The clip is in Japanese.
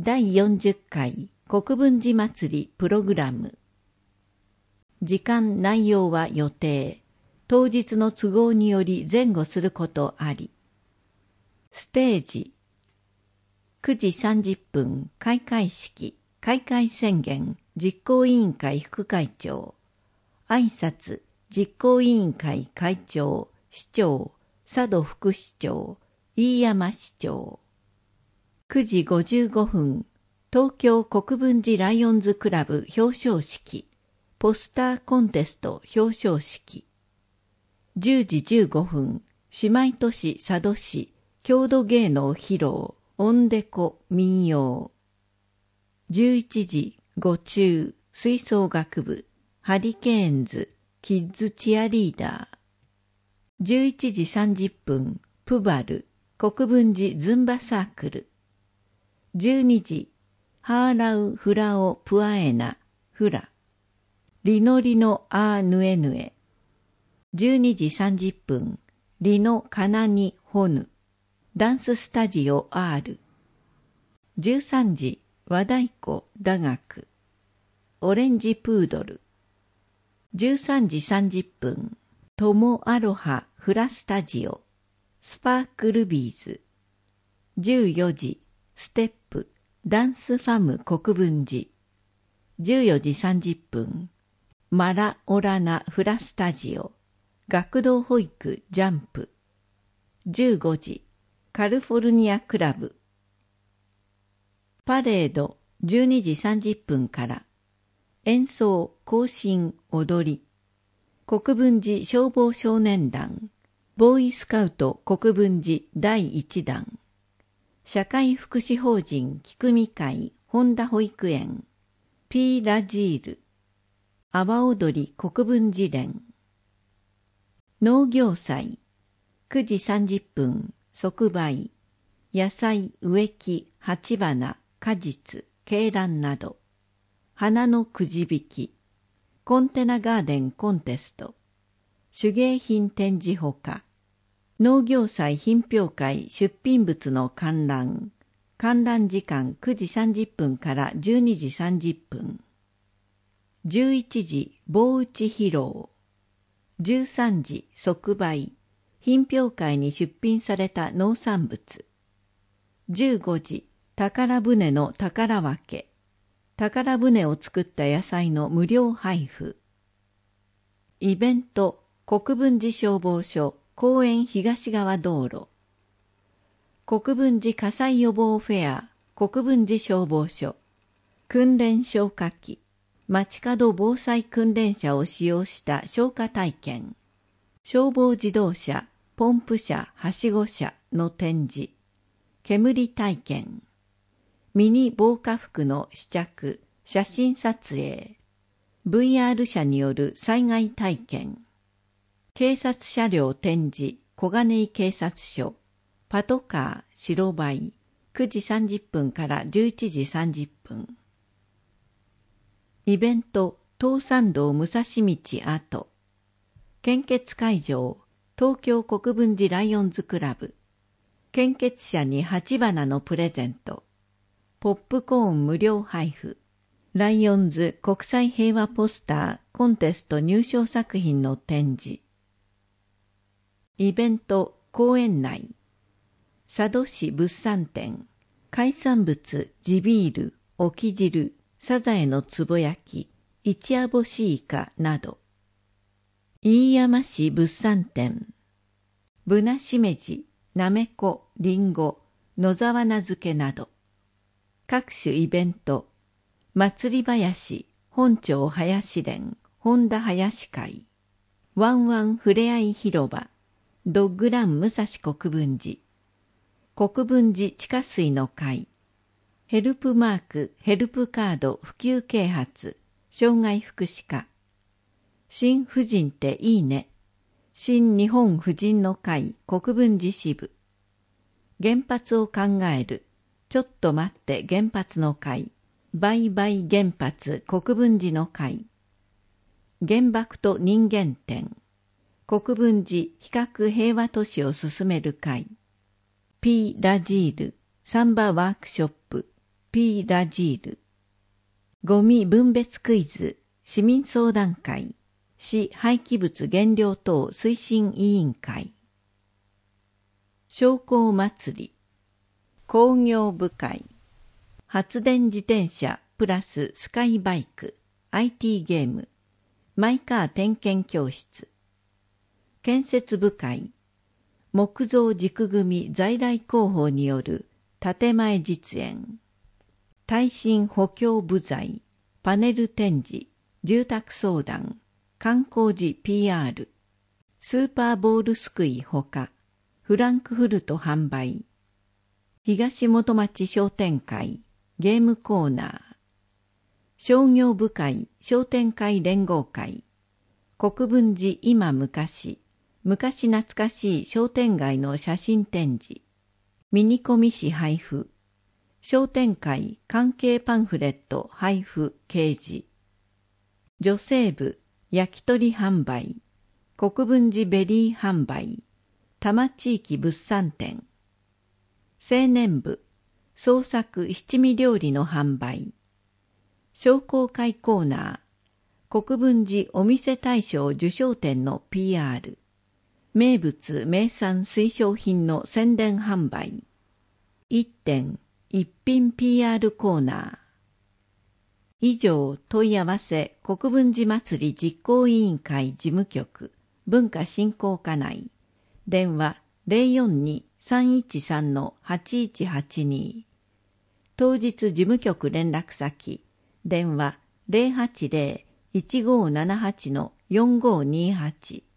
第40回国分寺祭りプログラム。時間内容は予定。当日の都合により前後することあり。ステージ。9時30分開会式、開会宣言、実行委員会副会長。挨拶、実行委員会会長、市長、佐渡副市長、飯山市長。9時55分、東京国分寺ライオンズクラブ表彰式、ポスターコンテスト表彰式。10時15分、姉妹都市佐渡市、郷土芸能披露、オンデコ民謡。11時、午中、吹奏楽部、ハリケーンズ、キッズチアリーダー。11時30分、プバル、国分寺ズンバサークル。12時、ハーラウフラオプアエナ、フラ。リノリノアーヌエヌエ。12時30分、リノカナニホヌ。ダンススタジオ R。13時、和太鼓打楽。オレンジプードル。13時30分、トモアロハフラスタジオ。スパークルビーズ。14時、ステップ、ダンスファム国分寺。14時30分、マラオラナフラスタジオ。学童保育ジャンプ。15時、カリフォルニアクラブ。パレード12時30分から。演奏、行進、踊り。国分寺消防少年団。ボーイスカウト国分寺第1弾。社会福祉法人菊見会本田保育園。ピーラジール。阿波踊り国分寺連。農業祭。9時30分、即売。野菜、植木、鉢花、果実、鶏卵など。花のくじ引き。コンテナガーデンコンテスト。手芸品展示ほか。農業祭品評会出品物の観覧。観覧時間9時30分から12時30分。11時、棒打ち披露。13時、即売。品評会に出品された農産物。15時、宝船の宝分け。宝船を作った野菜の無料配布。イベント、国分寺消防署、公園東側道路。国分寺火災予防フェア、国分寺消防署。訓練消火器。街角防災訓練車を使用した消火体験。消防自動車、ポンプ車、はしご車の展示。煙体験。ミニ防火服の試着、写真撮影。VR 車による災害体験。警察車両展示、小金井警察署。パトカー、白バイ。9時30分から11時30分。イベント、東山道武蔵道跡。献血会場、東京国分寺ライオンズクラブ。献血者に鉢花のプレゼント。ポップコーン無料配布。ライオンズ国際平和ポスターコンテスト入賞作品の展示。イベント、公園内。佐渡市物産展。海産物、地ビール、沖汁、サザエのつぼ焼き、一夜干しイカなど。飯山市物産展。ぶなしめじ、なめこ、りんご、野沢菜漬けなど。各種イベント。祭り林、本町林連、本田林会。ワンワンふれあい広場。ドッグラン武蔵国分寺。国分寺地下水の会。ヘルプマーク、ヘルプカード普及啓発、障害福祉課。新婦人っていいね。新日本婦人の会国分寺支部。原発を考える。ちょっと待って原発の会。バイバイ原発国分寺の会。原爆と人間展。国分寺比較平和都市を進める会。P ラジールサンバワークショップ。 P. ラジール。ゴミ分別クイズ市民相談会市廃棄物減量等推進委員会。商工祭り工業部会発電自転車プラススカイバイク IT ゲームマイカー点検教室。建設部会木造軸組在来工法による建前実演。耐震補強部材パネル展示住宅相談観光時 PR スーパーボールすくいほかフランクフルト販売。東元町商店会ゲームコーナー。商業部会商店会連合会国分寺今昔懐かしい商店街の写真展示。ミニコミ誌配布。商店会関係パンフレット配布掲示。女性部焼き鳥販売国分寺ベリー販売多摩地域物産展。青年部創作七味料理の販売。商工会コーナー国分寺お店大賞受賞展の PR。名物名産推奨品の宣伝販売。一点一品 PR コーナー。以上問い合わせ国分寺祭り実行委員会事務局文化振興課内電話 042-313-8182 当日事務局連絡先電話 080-1578-4528